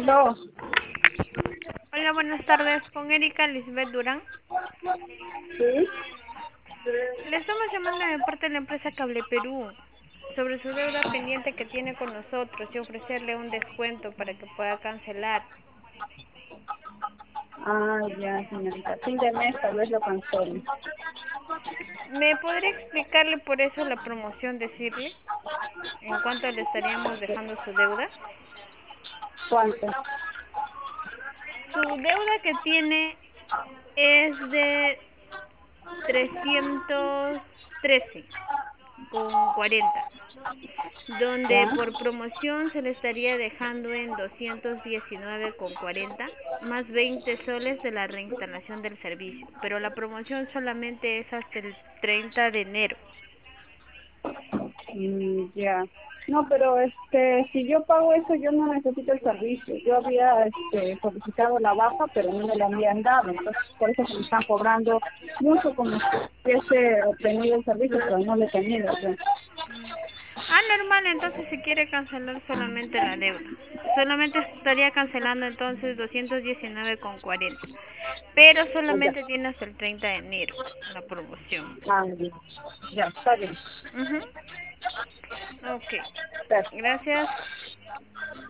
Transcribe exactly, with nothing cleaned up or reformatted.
Aló, Hola, buenas tardes. Con Erika Lisbeth Durán. sí, Le estamos llamando de parte de la empresa Cable Perú sobre su deuda pendiente que tiene con nosotros y ofrecerle un descuento para que pueda cancelar. ah, ya, señorita. Fin de mes tal vez lo cancele. ¿Me podría explicarle por eso la promoción, decirle en cuánto le estaríamos dejando su deuda? ¿Cuánto? Su deuda que tiene es de trescientos trece con cuarenta, donde ¿Ya? por promoción se le estaría dejando en doscientos diecinueve con cuarenta más veinte soles de la reinstalación del servicio, pero la promoción solamente es hasta el treinta de enero. Mm, ya. No, pero este, si yo pago eso, yo no necesito el servicio. Yo había este, solicitado la baja, pero no me la habían dado. Entonces, por eso se me están cobrando mucho como si hubiese obtenido el servicio, pero no lo he tenido. Ya. Ah, normal, entonces si quiere cancelar solamente la deuda. Solamente estaría cancelando entonces doscientos diecinueve con cuarenta, pero Ah, ya. solamente tiene hasta el treinta de enero la promoción. Ah, ya. Ya, está bien. Ujú. Ok, Gracias. gracias.